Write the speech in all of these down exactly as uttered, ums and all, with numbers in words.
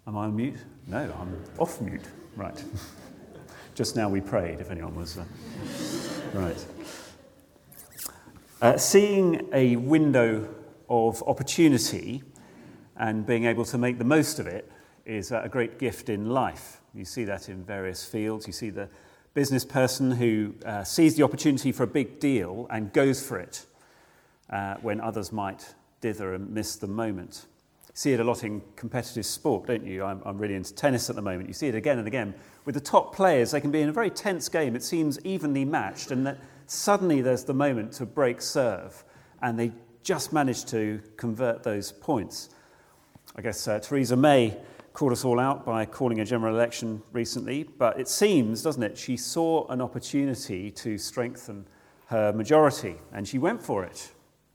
Am I on mute? No, I'm off mute. Right. Just now we prayed, if anyone was... Uh... Right. Uh, seeing a window of opportunity and being able to make the most of it is a great gift in life. You see that in various fields. You see the business person who uh, sees the opportunity for a big deal and goes for it uh, when others might dither and miss the moment. You see it a lot in competitive sport, don't you? I'm, I'm really into tennis at the moment. You see it again and again. With the top players, they can be in a very tense game. It seems evenly matched, and that suddenly there's the moment to break serve, and they just manage to convert those points. I guess uh, Theresa May called us all out by calling a general election recently, but it seems, doesn't it, she saw an opportunity to strengthen her majority, and she went for it.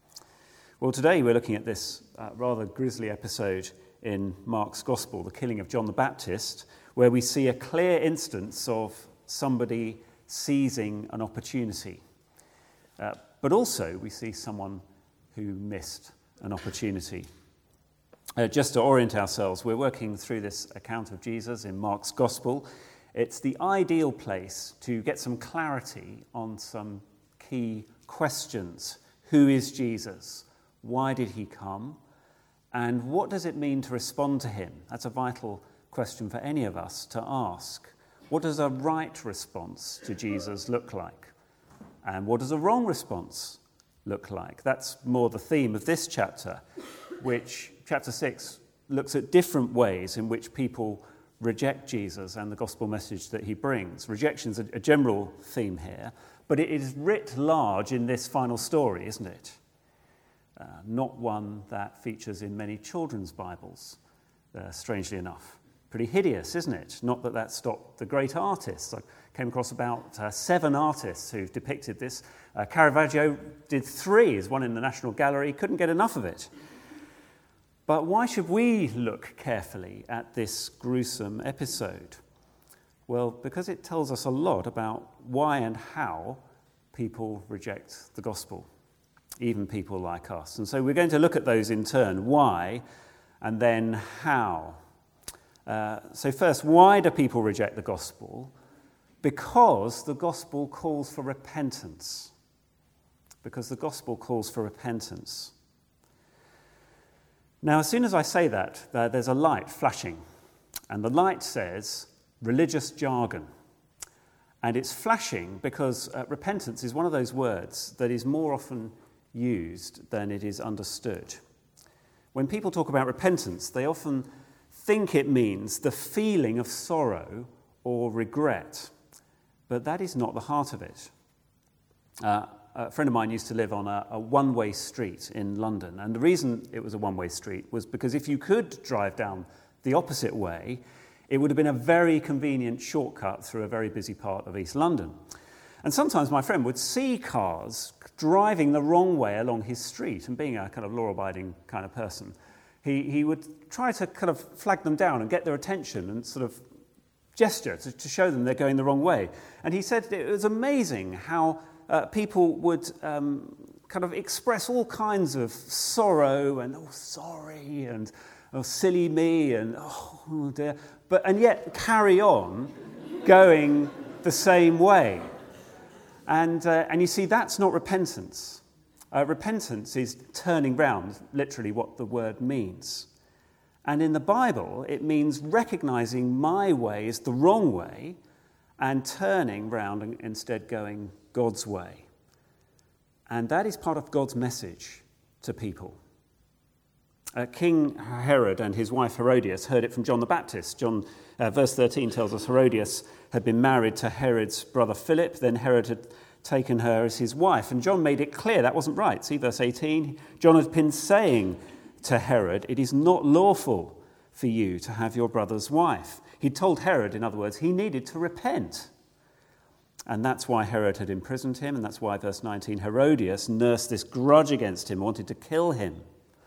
Well, today we're looking at this uh, rather grisly episode in Mark's Gospel, the killing of John the Baptist, where we see a clear instance of somebody seizing an opportunity. Uh, but also we see someone who missed an opportunity. Uh, just to orient ourselves, we're working through this account of Jesus in Mark's Gospel. It's the ideal place to get some clarity on some key questions. Who is Jesus? Why did he come? And what does it mean to respond to him? That's a vital question for any of us to ask. What does a right response to Jesus look like? And what does a wrong response look like? That's more the theme of this chapter, which, chapter six, looks at different ways in which people reject Jesus and the gospel message that he brings. Rejection is a, a general theme here, but it is writ large in this final story, isn't it? Uh, not one that features in many children's Bibles, uh, strangely enough. Pretty hideous, isn't it? Not that that stopped the great artists. I came across about uh, seven artists who've depicted this. Uh, Caravaggio did three, as one in the National Gallery, couldn't get enough of it. But why should we look carefully at this gruesome episode? Well, because it tells us a lot about why and how people reject the gospel, even people like us. And so we're going to look at those in turn, why and then how. Uh, so first, why do people reject the gospel? Because the gospel calls for repentance. Because the gospel calls for repentance. Now, as soon as I say that, uh, there's a light flashing. And the light says religious jargon. And it's flashing because uh, repentance is one of those words that is more often used than it is understood. When people talk about repentance, they often think it means the feeling of sorrow or regret, but that is not the heart of it. Uh, a friend of mine used to live on a, a one-way street in London, and the reason it was a one-way street was because if you could drive down the opposite way, it would have been a very convenient shortcut through a very busy part of East London. And sometimes my friend would see cars driving the wrong way along his street, and being a kind of law-abiding kind of person, he, he would try to kind of flag them down and get their attention and sort of gesture to, to show them they're going the wrong way. And he said it was amazing how uh, people would um, kind of express all kinds of sorrow and, oh, sorry, and, oh, silly me, and, oh, dear, but, and yet carry on going the same way. And, uh, and you see, that's not repentance. Uh, repentance is turning round, literally what the word means. And in the Bible, it means recognizing my way is the wrong way and turning round and instead going God's way. And that is part of God's message to people. Uh, King Herod and his wife Herodias heard it from John the Baptist. John, uh, verse thirteen tells us Herodias had been married to Herod's brother Philip. Then Herod had taken her as his wife. And John made it clear that wasn't right. See verse eighteen? John had been saying to Herod, it is not lawful for you to have your brother's wife. He told Herod, in other words, he needed to repent. And that's why Herod had imprisoned him, and that's why, verse nineteen, Herodias nursed this grudge against him, wanted to kill him.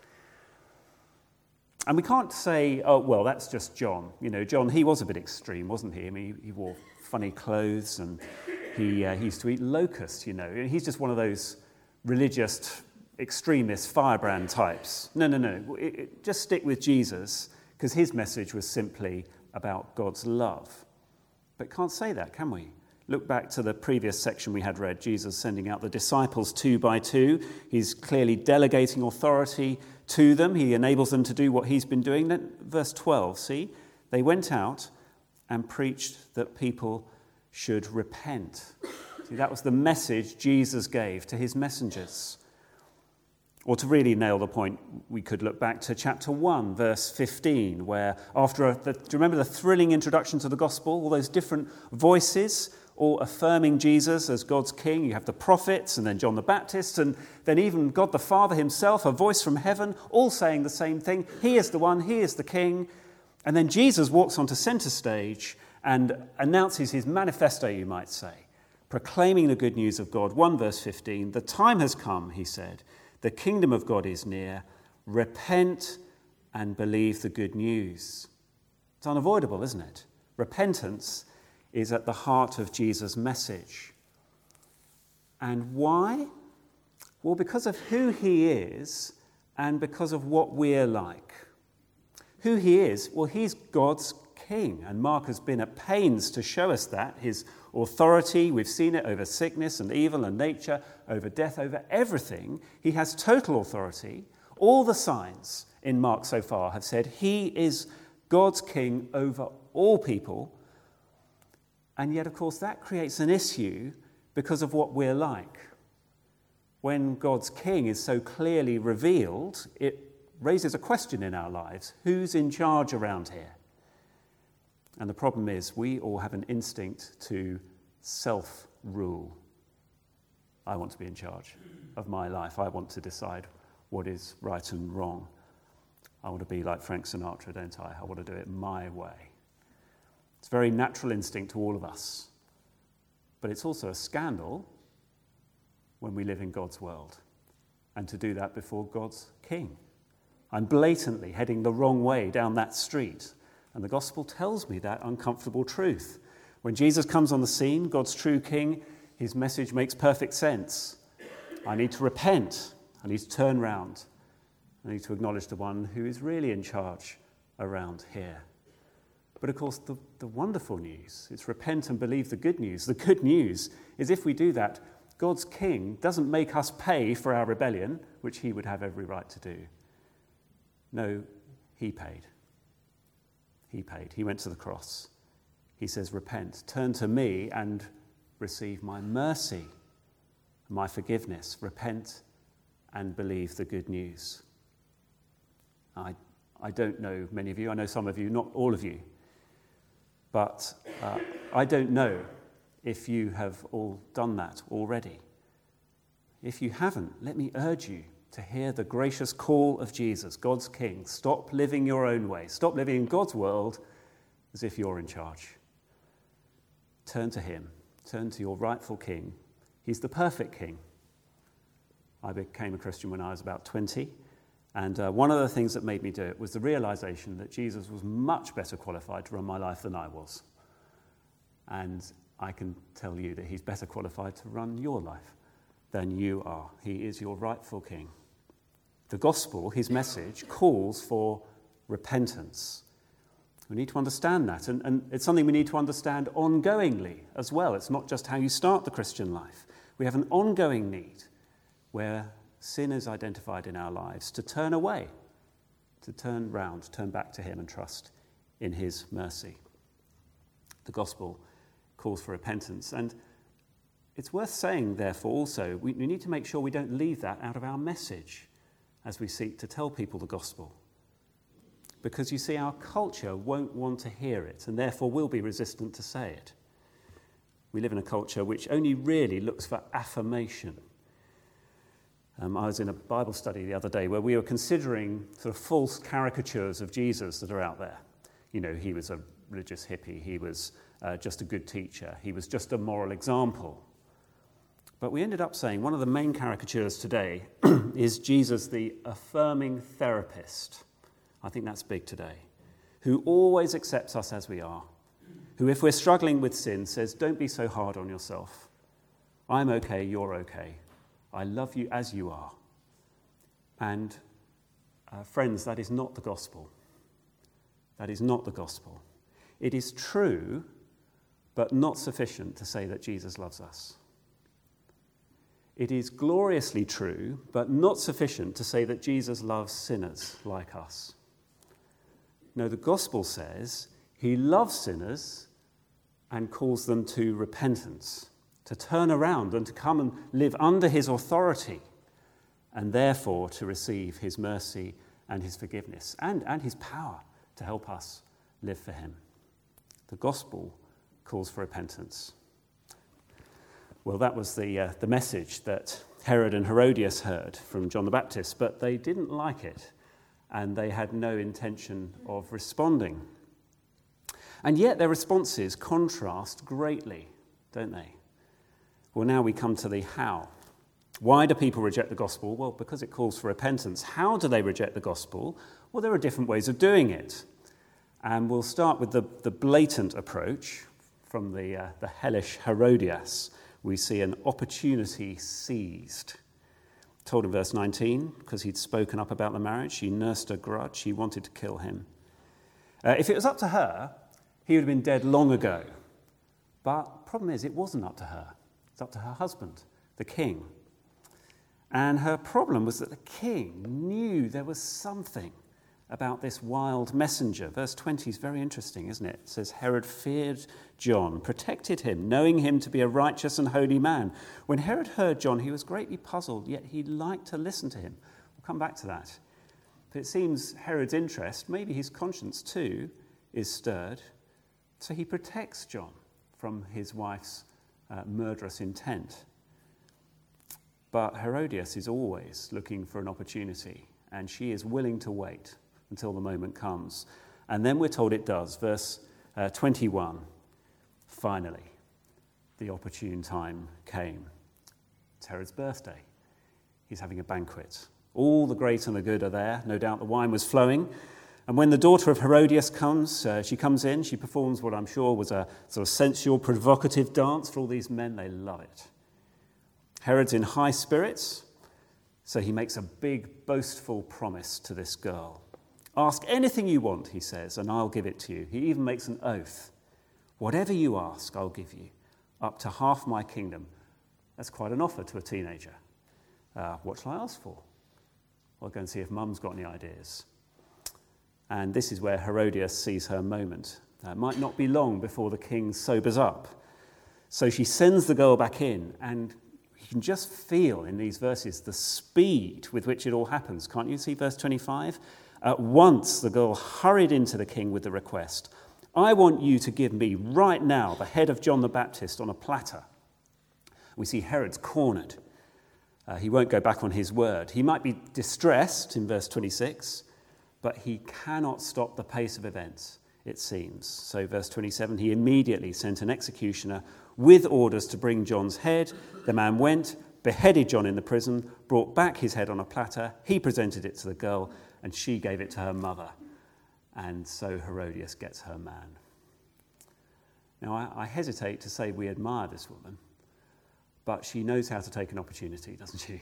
And we can't say, oh, well, that's just John. You know, John, he was a bit extreme, wasn't he? I mean, he, he wore funny clothes, and he, uh, he used to eat locusts, you know. He's just one of those religious extremist firebrand types. No, no, no. It, it, just stick with Jesus, because his message was simply about God's love. But can't say that, can we? Look back to the previous section we had read, Jesus sending out the disciples two by two. He's clearly delegating authority to them. He enables them to do what he's been doing. Then verse twelve, see? They went out and preached that people should repent. See, that was the message Jesus gave to his messengers. Or to really nail the point, we could look back to chapter one, verse fifteen, where after, a, the, do you remember the thrilling introduction to the gospel? All those different voices, all affirming Jesus as God's king. You have the prophets and then John the Baptist and then even God the Father himself, a voice from heaven, all saying the same thing. He is the one, he is the king. And then Jesus walks onto center stage and announces his manifesto, you might say, proclaiming the good news of God. one verse fifteen, the time has come, he said. The kingdom of God is near. Repent and believe the good news. It's unavoidable, isn't it? Repentance is at the heart of Jesus' message. And why? Well, because of who he is and because of what we're like. Who he is? Well, he's God's king. And Mark has been at pains to show us that. His authority, we've seen it over sickness and evil and nature, over death, over everything. He has total authority. All the signs in Mark so far have said he is God's king over all people. And yet, of course, that creates an issue because of what we're like. When God's king is so clearly revealed, it raises a question in our lives. Who's in charge around here? And the problem is we all have an instinct to self-rule. I want to be in charge of my life. I want to decide what is right and wrong. I want to be like Frank Sinatra, don't I? I want to do it my way. It's a very natural instinct to all of us. But it's also a scandal when we live in God's world. And to do that before God's king. I'm blatantly heading the wrong way down that street. And the gospel tells me that uncomfortable truth. When Jesus comes on the scene, God's true king, his message makes perfect sense. I need to repent. I need to turn round. I need to acknowledge the one who is really in charge around here. But of course, the, the wonderful news is repent and believe the good news. The good news is if we do that, God's king doesn't make us pay for our rebellion, which he would have every right to do. No, he paid. He paid. He went to the cross. He says, repent, turn to me and receive my mercy, my forgiveness. Repent and believe the good news. I, I don't know many of you. I know some of you, not all of you. But uh, I don't know if you have all done that already. If you haven't, let me urge you to hear the gracious call of Jesus, God's King. Stop living your own way. Stop living in God's world as if you're in charge. Turn to him. Turn to your rightful King. He's the perfect King. I became a Christian when I was about twenty. And uh, one of the things that made me do it was the realization that Jesus was much better qualified to run my life than I was. And I can tell you that he's better qualified to run your life than you are. He is your rightful king. The gospel, his message, calls for repentance. We need to understand that. And, and it's something we need to understand ongoingly as well. It's not just how you start the Christian life. We have an ongoing need where sin is identified in our lives, to turn away, to turn round, turn back to him and trust in his mercy. The gospel calls for repentance. And it's worth saying, therefore, also, we, we need to make sure we don't leave that out of our message as we seek to tell people the gospel. Because, you see, our culture won't want to hear it and therefore will be resistant to say it. We live in a culture which only really looks for affirmation. Um, I was in a Bible study the other day where we were considering sort of false caricatures of Jesus that are out there. You know, he was a religious hippie, he was uh, just a good teacher, he was just a moral example. But we ended up saying one of the main caricatures today is Jesus, the affirming therapist. I think that's big today. Who always accepts us as we are. Who, if we're struggling with sin, says, don't be so hard on yourself. I'm okay, you're okay. I love you as you are. And uh, friends, that is not the gospel. That is not the gospel. It is true, but not sufficient to say that Jesus loves us. It is gloriously true, but not sufficient to say that Jesus loves sinners like us. No, the gospel says he loves sinners and calls them to repentance, to turn around and to come and live under his authority, and therefore to receive his mercy and his forgiveness and, and his power to help us live for him. The gospel calls for repentance. Well, that was the, uh, the message that Herod and Herodias heard from John the Baptist, but they didn't like it, and they had no intention of responding. And yet their responses contrast greatly, don't they? Well, now we come to the how. Why do people reject the gospel? Well, because it calls for repentance. How do they reject the gospel? Well, there are different ways of doing it. And we'll start with the, the blatant approach from the, uh, the hellish Herodias. We see an opportunity seized. Told in verse nineteen, because he'd spoken up about the marriage, she nursed a grudge, she wanted to kill him. Uh, if it was up to her, he would have been dead long ago. But the problem is, it wasn't up to her. It's up to her husband, the king. And her problem was that the king knew there was something about this wild messenger. Verse twenty is very interesting, isn't it? It says, Herod feared John, protected him, knowing him to be a righteous and holy man. When Herod heard John, he was greatly puzzled, yet he liked to listen to him. We'll come back to that. But it seems Herod's interest, maybe his conscience too, is stirred. So he protects John from his wife's uh, murderous intent. But Herodias is always looking for an opportunity, and she is willing to wait until the moment comes. And then we're told it does. Verse uh, twenty-one, finally, the opportune time came. It's Herod's birthday. He's having a banquet. All the great and the good are there. No doubt the wine was flowing. And when the daughter of Herodias comes, uh, she comes in, she performs what I'm sure was a sort of sensual, provocative dance. For all these men, they love it. Herod's in high spirits, so he makes a big, boastful promise to this girl. Ask anything you want, he says, and I'll give it to you. He even makes an oath. Whatever you ask, I'll give you, up to half my kingdom. That's quite an offer to a teenager. Uh, what shall I ask for? I'll go and see if Mum's got any ideas. And this is where Herodias sees her moment. Uh, it might not be long before the king sobers up. So she sends the girl back in, and you can just feel in these verses the speed with which it all happens. Can't you see verse twenty-five? At once the girl hurried into the king with the request, I want you to give me right now the head of John the Baptist on a platter. We see Herod's cornered. Uh, he won't go back on his word. He might be distressed in verse twenty-six, but he cannot stop the pace of events, it seems. So verse twenty-seven, he immediately sent an executioner with orders to bring John's head. The man went, beheaded John in the prison, brought back his head on a platter. He presented it to the girl, and she gave it to her mother. And so Herodias gets her man. Now, I, I hesitate to say we admire this woman, but she knows how to take an opportunity, doesn't she?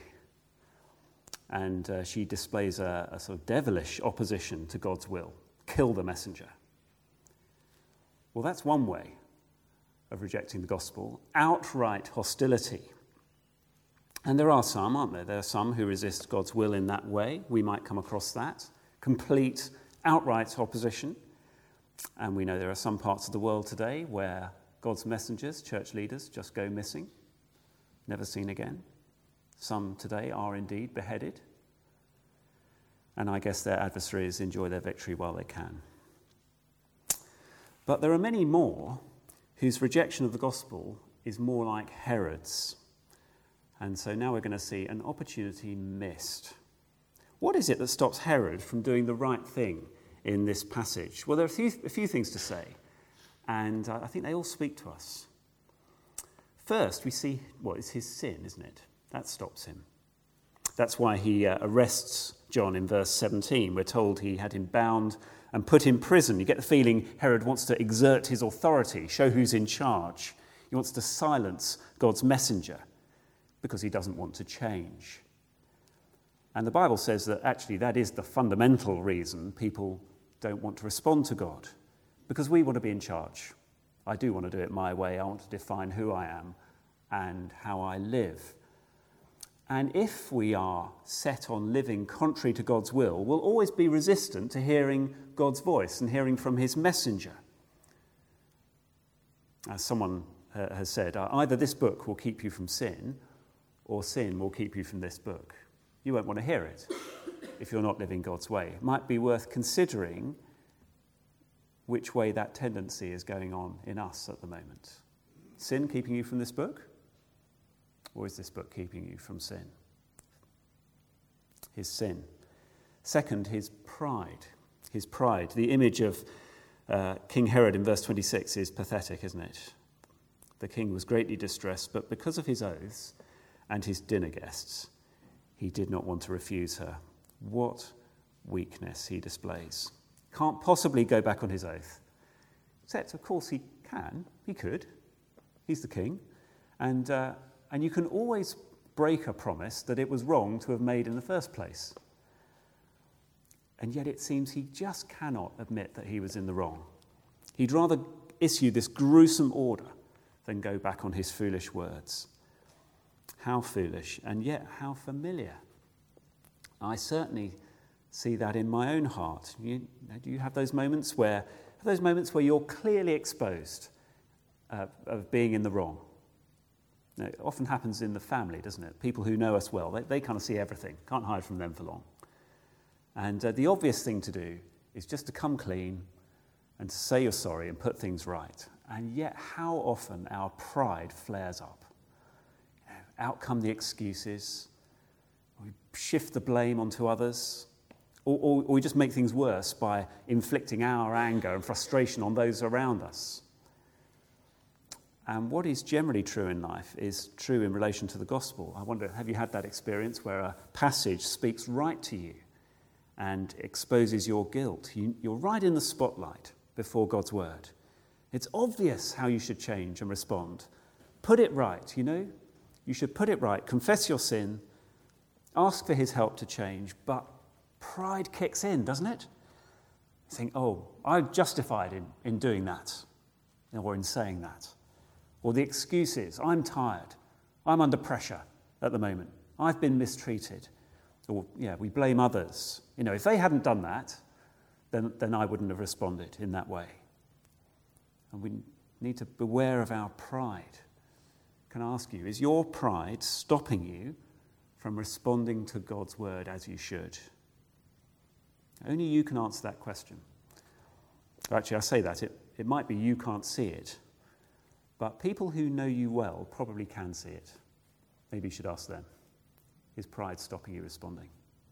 And uh, she displays a, a sort of devilish opposition to God's will. Kill the messenger. Well, that's one way of rejecting the gospel, outright hostility. And there are some, aren't there? There are some who resist God's will in that way. We might come across that. Complete, outright opposition. And we know there are some parts of the world today where God's messengers, church leaders, just go missing, never seen again. Some today are indeed beheaded. And I guess their adversaries enjoy their victory while they can. But there are many more whose rejection of the gospel is more like Herod's. And so now we're going to see an opportunity missed. What is it that stops Herod from doing the right thing in this passage? Well, there are a few, a few things to say, and I think they all speak to us. First, we see, well, it's his sin, isn't it? That stops him. That's why he uh, arrests John in verse seventeen. We're told he had him bound and put in prison. You get the feeling Herod wants to exert his authority, show who's in charge. He wants to silence God's messenger because he doesn't want to change. And the Bible says that actually that is the fundamental reason people don't want to respond to God because we want to be in charge. I do want to do it my way. I want to define who I am and how I live. And if we are set on living contrary to God's will, we'll always be resistant to hearing God's voice and hearing from his messenger. As someone uh, has said, uh, either this book will keep you from sin, or sin will keep you from this book. You won't want to hear it if you're not living God's way. It might be worth considering which way that tendency is going on in us at the moment. Sin keeping you from this book? Or is this book keeping you from sin? His sin. Second, his pride. His pride. The image of uh, King Herod in verse twenty-six is pathetic, isn't it? The king was greatly distressed, but because of his oaths and his dinner guests, he did not want to refuse her. What weakness he displays. Can't possibly go back on his oath. Except, of course, he can. He could. He's the king. And... Uh, And you can always break a promise that it was wrong to have made in the first place. And yet it seems he just cannot admit that he was in the wrong. He'd rather issue this gruesome order than go back on his foolish words. How foolish, and yet how familiar. I certainly see that in my own heart. You, do you have those moments where, have those moments where you're clearly exposed uh, of being in the wrong? Now, it often happens in the family, doesn't it? People who know us well, they, they kind of see everything. Can't hide from them for long. And uh, the obvious thing to do is just to come clean and to say you're sorry and put things right. And yet how often our pride flares up. You know, out come the excuses. We shift the blame onto others. Or, or, or we just make things worse by inflicting our anger and frustration on those around us. And what is generally true in life is true in relation to the gospel. I wonder, have you had that experience where a passage speaks right to you and exposes your guilt? You, you're right in the spotlight before God's word. It's obvious how you should change and respond. Put it right, you know? You should put it right, confess your sin, ask for his help to change, but pride kicks in, doesn't it? You think, oh, I'm justified in, in doing that, or in saying that. Or the excuses, I'm tired, I'm under pressure at the moment, I've been mistreated. Or, yeah, we blame others. You know, if they hadn't done that, then, then I wouldn't have responded in that way. And we need to beware of our pride. Can I ask you, is your pride stopping you from responding to God's word as you should? Only you can answer that question. Actually, I say that, it, it might be you can't see it. But people who know you well probably can see it. Maybe you should ask them. Is pride stopping you responding?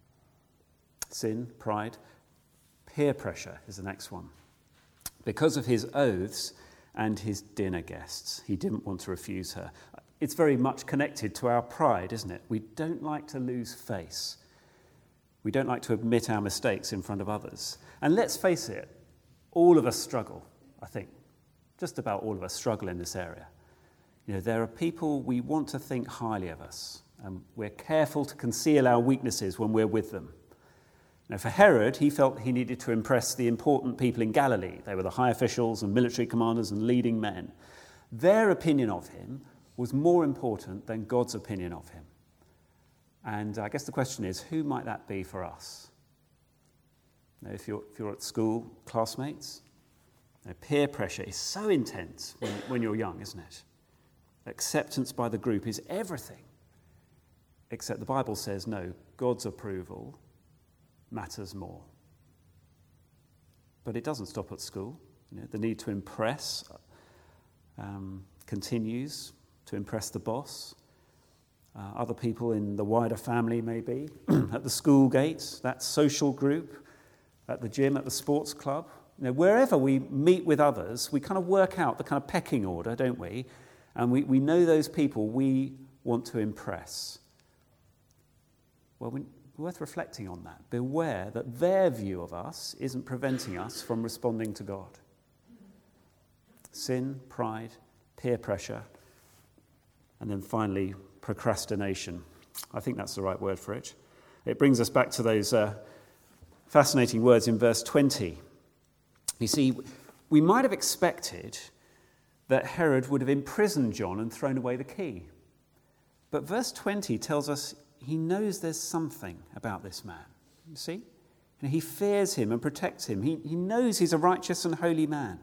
Sin, pride, peer pressure is the next one. Because of his oaths and his dinner guests, he didn't want to refuse her. It's very much connected to our pride, isn't it? We don't like to lose face. We don't like to admit our mistakes in front of others. And let's face it, all of us struggle, I think. Just about all of us struggle in this area. You know, there are people we want to think highly of us, and we're careful to conceal our weaknesses when we're with them. Now, for Herod, he felt he needed to impress the important people in Galilee. They were the high officials and military commanders and leading men. Their opinion of him was more important than God's opinion of him. And I guess the question is, who might that be for us? Now, if you're, if you're at school, classmates, now, peer pressure is so intense when, when you're young, isn't it? Acceptance by the group is everything. Except the Bible says, no, God's approval matters more. But it doesn't stop at school. You know, the need to impress um, continues, to impress the boss, uh, other people in the wider family maybe, at the school gates, that social group, at the gym, at the sports club. You know, wherever we meet with others, we kind of work out the kind of pecking order, don't we? And we, we know those people we want to impress. Well, we, worth reflecting on that. Beware that their view of us isn't preventing us from responding to God. Sin, pride, peer pressure, and then finally, procrastination. I think that's the right word for it. It brings us back to those uh, fascinating words in verse twenty. You see, we might have expected that Herod would have imprisoned John and thrown away the key. But verse twenty tells us he knows there's something about this man. You see? And he fears him and protects him. He, he knows he's a righteous and holy man.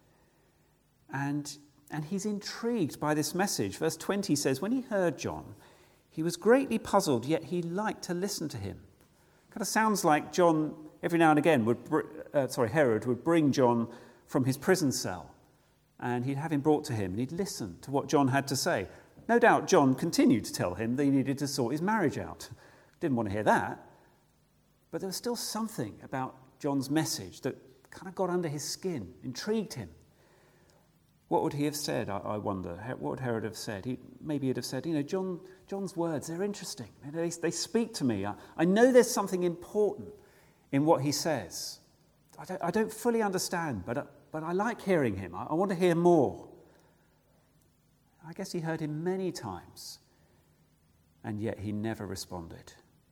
And, and he's intrigued by this message. Verse twenty says, when he heard John, he was greatly puzzled, yet he liked to listen to him. Kind of sounds like John, every now and again, would uh, sorry, Herod would bring John from his prison cell, and he'd have him brought to him, and he'd listen to what John had to say. No doubt John continued to tell him that he needed to sort his marriage out. Didn't want to hear that. But there was still something about John's message that kind of got under his skin, intrigued him. What would he have said, I, I wonder? What would Herod have said? He, maybe he'd have said, you know, John, John's words, they're interesting. They, they speak to me. I, I know there's something important in what he says. I don't, I don't fully understand, but, uh, but I like hearing him. I, I want to hear more. I guess he heard him many times, and yet he never responded.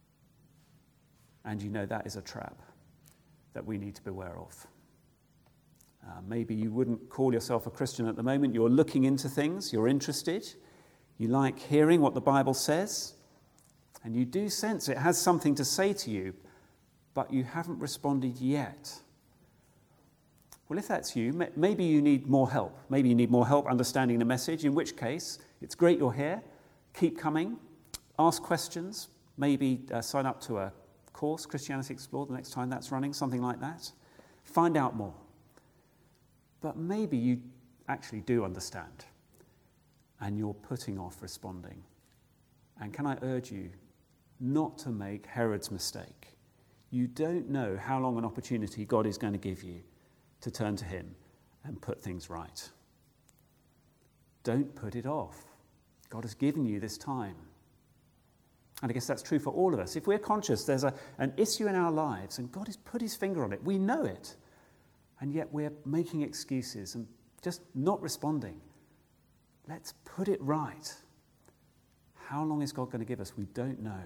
And you know that is a trap that we need to beware of. Uh, maybe you wouldn't call yourself a Christian at the moment. You're looking into things, you're interested, you like hearing what the Bible says, and you do sense it has something to say to you, but you haven't responded yet. Well, if that's you, maybe you need more help. Maybe you need more help understanding the message, in which case, it's great you're here. Keep coming. Ask questions. Maybe uh, sign up to a course, Christianity Explored, the next time that's running, something like that. Find out more. But maybe you actually do understand, and you're putting off responding. And can I urge you not to make Herod's mistake? You don't know how long an opportunity God is going to give you to turn to him and put things right. Don't put it off. God has given you this time. And I guess that's true for all of us. If we're conscious there's a, an issue in our lives and God has put his finger on it, we know it, and yet we're making excuses and just not responding, let's put it right. How long is God going to give us? We don't know.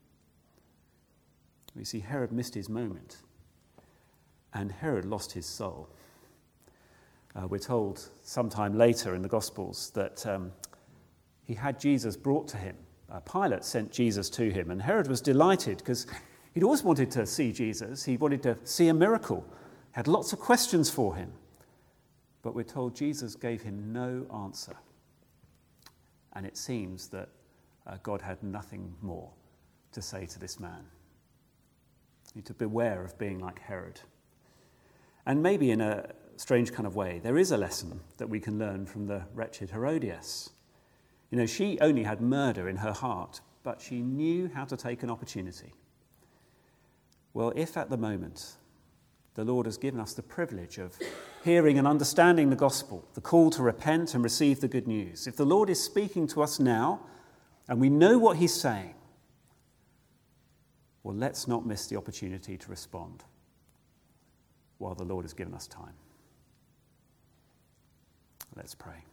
We see Herod missed his moment, and Herod lost his soul. Uh, we're told sometime later in the Gospels that um, he had Jesus brought to him. Uh, Pilate sent Jesus to him, and Herod was delighted because he'd always wanted to see Jesus. He wanted to see a miracle, had lots of questions for him. But we're told Jesus gave him no answer. And it seems that uh, God had nothing more to say to this man. You need to beware of being like Herod. And maybe in a strange kind of way, there is a lesson that we can learn from the wretched Herodias. You know, she only had murder in her heart, but she knew how to take an opportunity. Well, if at the moment the Lord has given us the privilege of hearing and understanding the gospel, the call to repent and receive the good news, if the Lord is speaking to us now and we know what he's saying, well, let's not miss the opportunity to respond while the Lord has given us time. Let's pray.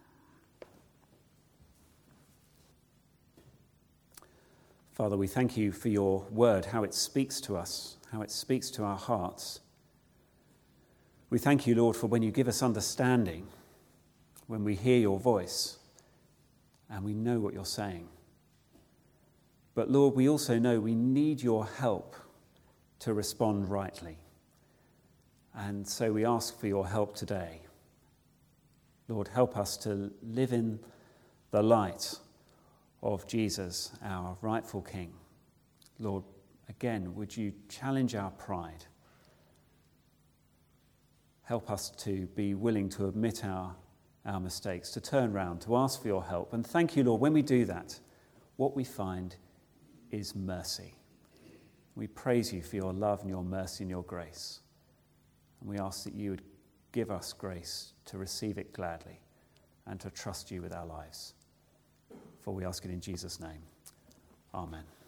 Father, we thank you for your word, how it speaks to us, how it speaks to our hearts. We thank you, Lord, for when you give us understanding, when we hear your voice and we know what you're saying. But Lord, we also know we need your help to respond rightly. And so we ask for your help today. Lord, help us to live in the light of Jesus, our rightful King. Lord, again, would you challenge our pride? Help us to be willing to admit our, our mistakes, to turn round, to ask for your help. And thank you, Lord, when we do that, what we find is mercy. We praise you for your love and your mercy and your grace. And we ask that you would give us grace to receive it gladly and to trust you with our lives. For we ask it in Jesus' name. Amen.